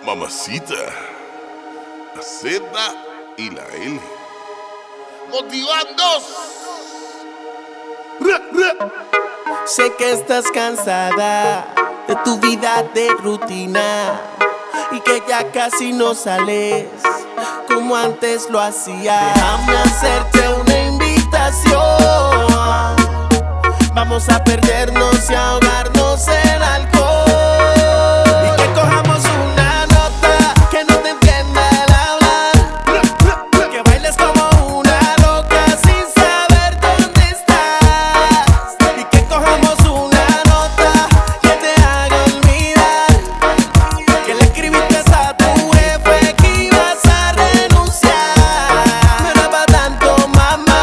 Mamacita, la Z y la L. Motivando. Sé que estás cansada de tu vida de rutina y que ya casi no sales como antes lo hacías. Déjame hacerte una invitación. Vamos a perdernos y ahogarnos en alcohol y que cojamos una nota que no te entienda el hablar, que bailes como una loca sin saber dónde estás y que cojamos una nota que te haga olvidar que le escribiste a tu jefe que ibas a renunciar. No era pa' tanto, mamá.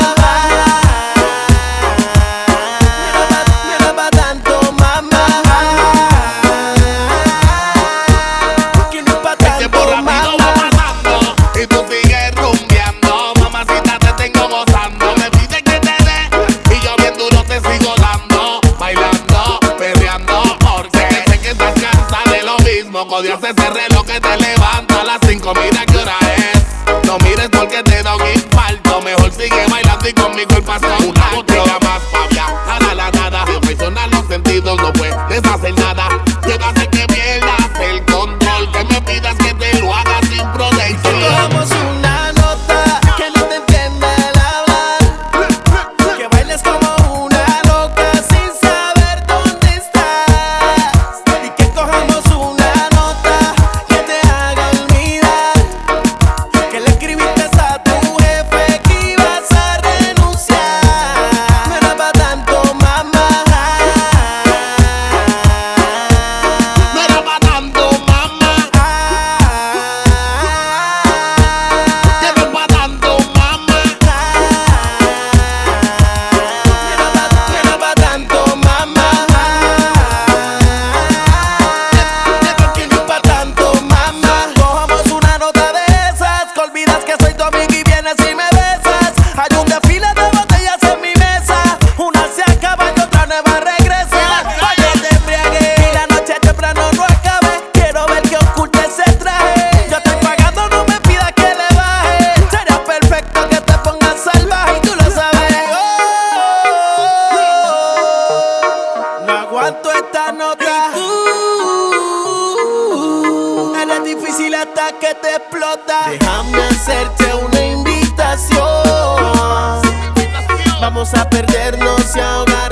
Odias ese reloj que te levanta a las 5, mira qué hora es. No mires porque te da un infarto. Mejor sigue bailando y conmigo el paso. Una botella más pa' viajar a la nada. Si traicionan los sentidos no puedes hacer nada. Quiero hacer que pierdas el control, que me pidas que te lo haga sin protección. Cojamos una nota que no te entienda el hablar, que bailes como una loca sin saber dónde estás y que cojamos una esta nota. Eres difícil hasta que te explota. Déjame hacerte una invitación. Vamos a perdernos y ahogar.